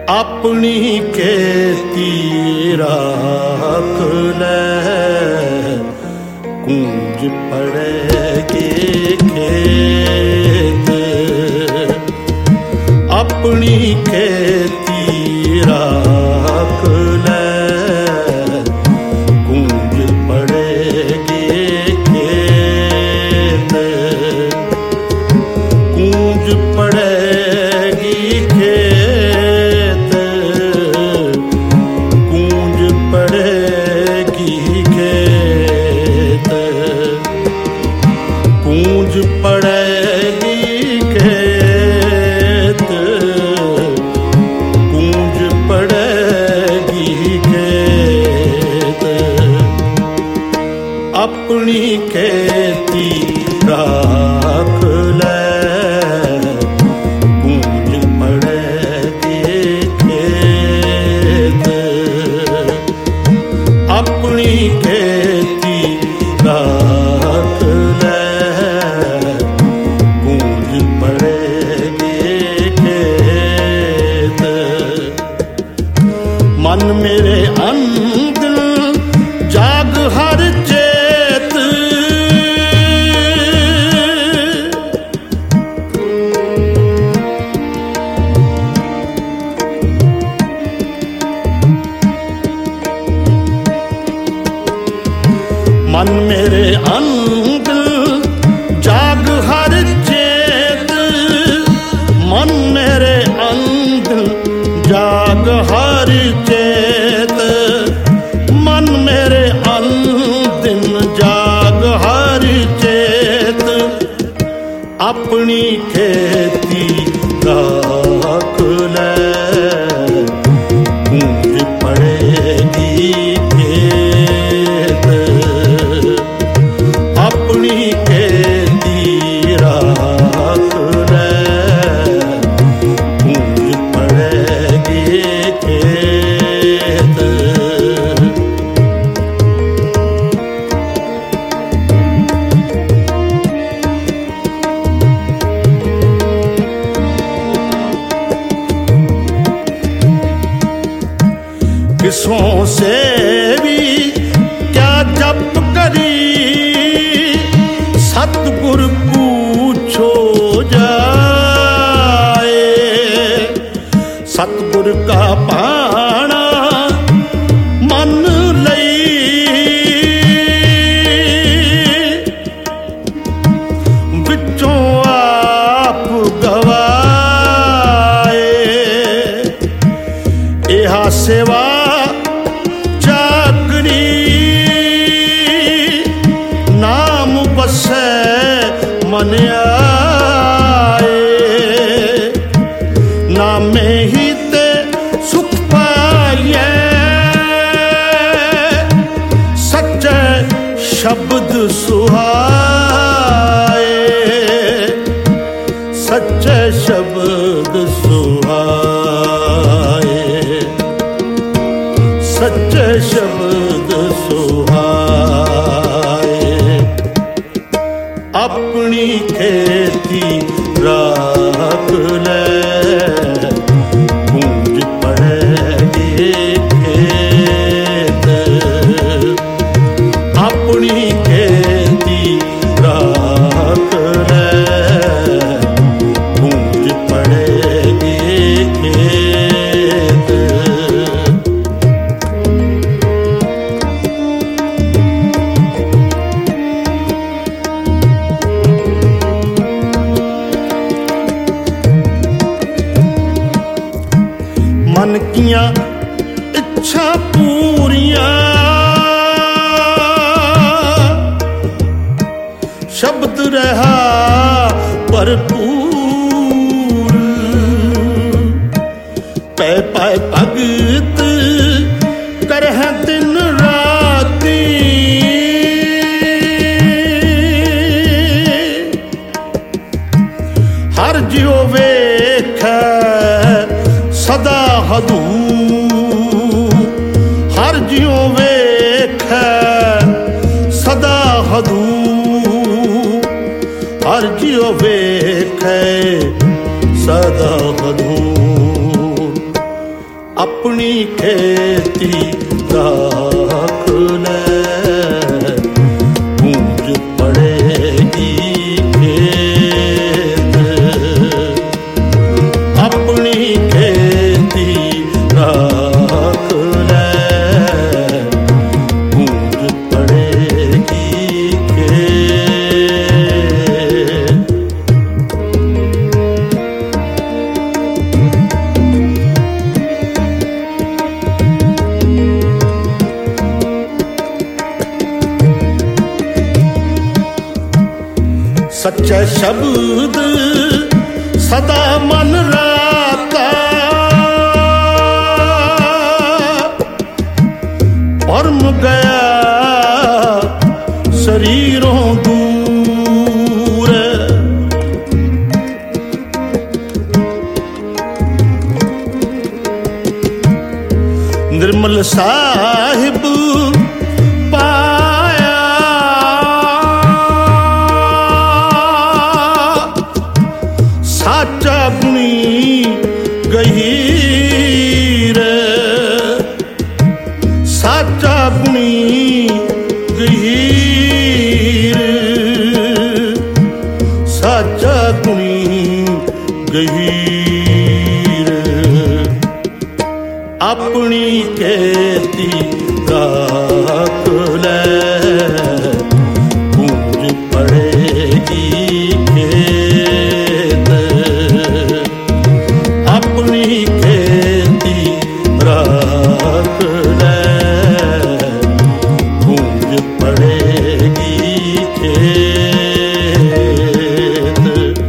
ਆਪਣੀ ਖੇਤੀ ਰੱਖ ਲੈ, ਕੂੰਜ ਪੜੇਗੀ ਖੇਤ। ਆਪਣੀ ਖੇਤੀ ਰੱਖ ਲੈ, ਕੂੰਜ ਪੜੇਗੀ ਖੇਤ। ਕੂੰਜ ਪੜੇਗੀ ਖੇਤ, ਕੂੰਜ ਪੜੇਗੀ ਖੇਤ। ਕੂੰਜ ਪੜੇਗੀ ਖੇਤ, ਕੂੰਜ ਪੜੇਗੀ ਖੇਤ। ਆਪਣੀ ਖੇਤੀ ਰੱਖ ਲੈ, ਕੂੰਜ ਪੜੇਗੀ ਖੇਤ। ਆਪਣੀ ਖੇਤੀ ਰੱਖ ਲੈ, ਕੂੰਜ ਪੜੇਗੀ ਖੇਤ। ਮਨ ਮੇਰੇ ਅੰਦਰ ਜਾਗ ਹਰ ਚੇਤ। ਮਨ ਮੇਰੇ ਅੰਦਰ ਜਾਗ ਹਰ ਚੇਤ। ਮਨ ਮੇਰੇ ਅੰਦਰ ਜਾਗ ਹਰ ਚੇਤ। ਮਨ ਮੇਰੇ ਅੰਦਰ ਜਾਗ ਹਰ ਚੇਤ। ਆਪਣੀ ਖੇਤੀ ਰੱਖ ਲੈ, ਕੂੰਜ ਪੜੇਗੀ ਖੇਤ। ਆਪਣੀ ਖੇਤੀ ਰੱਖ ਲੈ, ਕੂੰਜ ਪੜੇਗੀ ਖੇਤ। किसों से भी क्या जप करी, सतगुर पूछो जाए। सतगुर का पाना मन लई, बिचों आप गवाए। इहा सेवा नाम बसै मन आए। नामे ही ते सुख पाइए, सच्चे शब्द सुहाए। सच्चे शब्द सुहाए। सच्चे शब्द सुहाए। अपनी खेती राख ले, कूंज पड़ेगी खेत। अपनी खेती राख ले, कूंज पड़ेगी खेत। मन किया इच्छा पूरियां, शब्द रहा भरपूर। पै पाए भगत करह दिन राती, हर जियो वेख सदा हदूर। हर जियो वेख सदा हदूर। हर जियो वेख सदा हदूर। अपनी खेती राख ले, गूंज पड़ेगी खेत। अपनी खेती राख ले, गूंज पड़ेगी खेत। सच्चे शब्द सदा मन राता, परम गया शरीरों दूर। निर्मल साहिब साचा गुणी गहीर, साचा गुणी गहीर, साचा गुणी गहीर। अपनी खेती राख ले, गूंज पड़ेगी खेत। अपनी खेती राख ले, गूंज पड़ेगी खेत।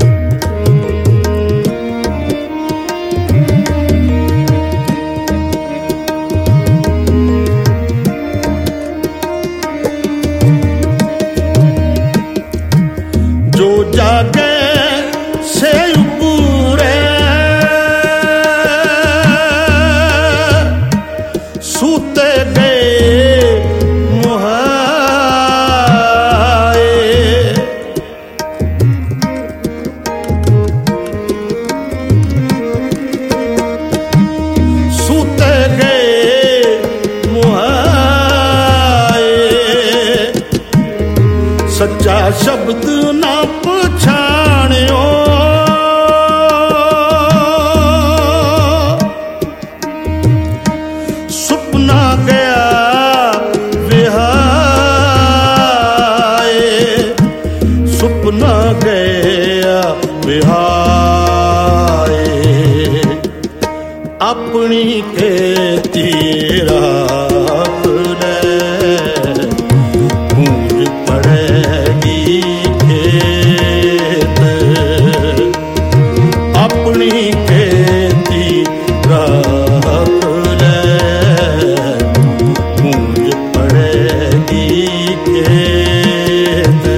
जो जागे से पूरे, सूते गए मुहाए। सूते गए मुहाए। सच्चा शब्द ना पछाणियो, सुपना गया विहाए। सुपना गया विहाए। अपनी खेती राख ले, गूंज पड़ेगी खेत। अपनी खेती राख ले, गूंज पड़ेगी खेत।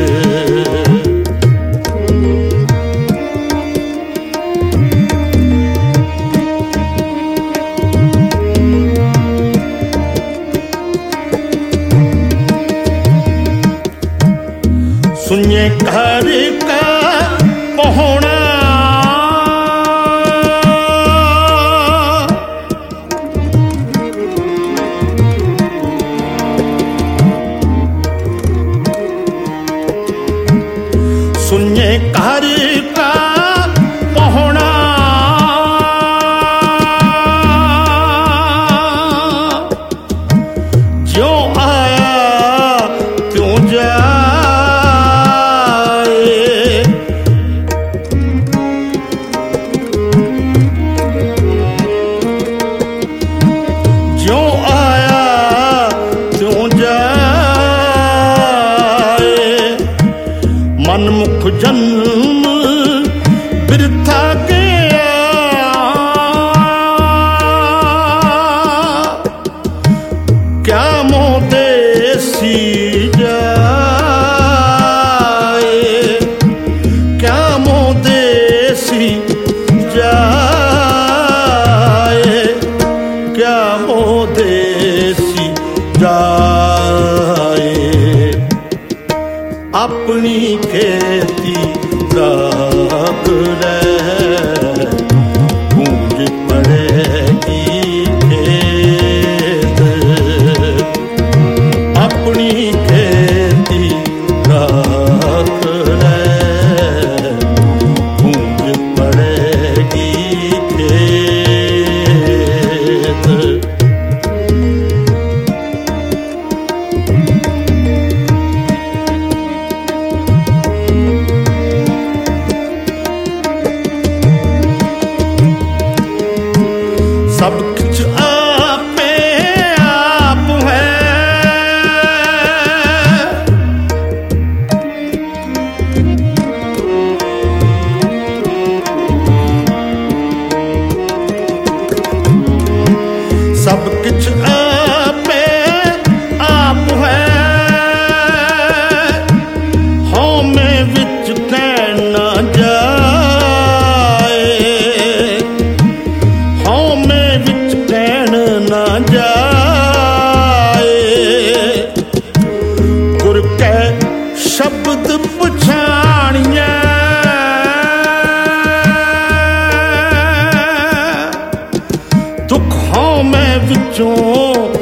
विचों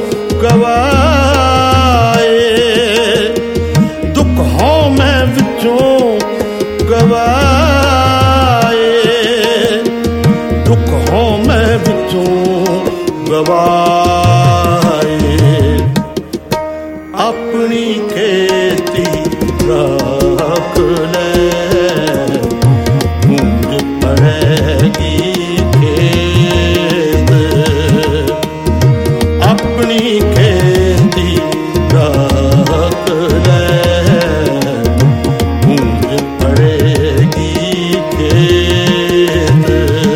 गवाए, दुखों में विचों गवाए, दुखों में विचों गवाए। अपनी खेती राख ले, गूंज पड़ेगी खेत। अपनी खेती राख ले, गूंज पड़ेगी खेत।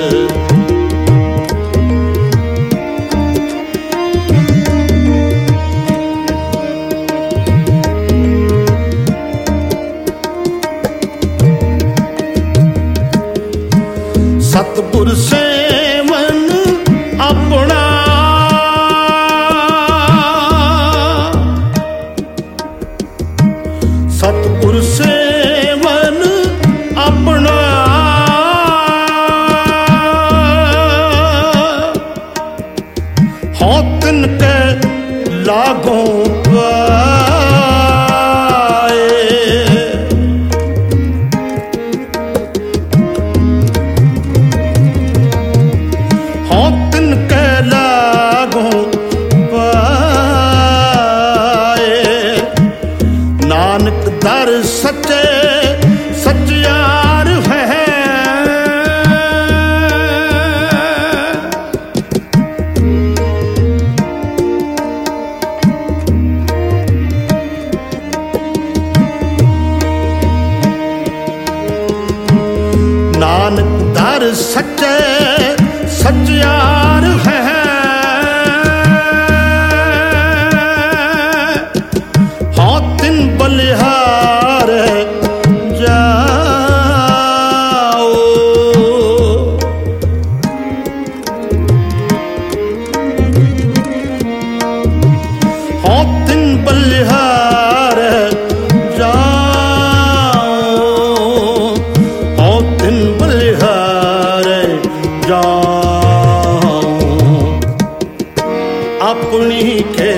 सतपुर सेवन अपना, सतपुर सेवन अपना, हो तिनके लागों पाए। हो तिनके लागों पाए। नानक दर सच्चे सच्चियार है, नानक दर सच्चे सच्चियार है। हाँ तिन बलिहार जाओ, हाँ तिन बलिहार जाओ, हाँ तिन बलिहार जाओ। अपनी के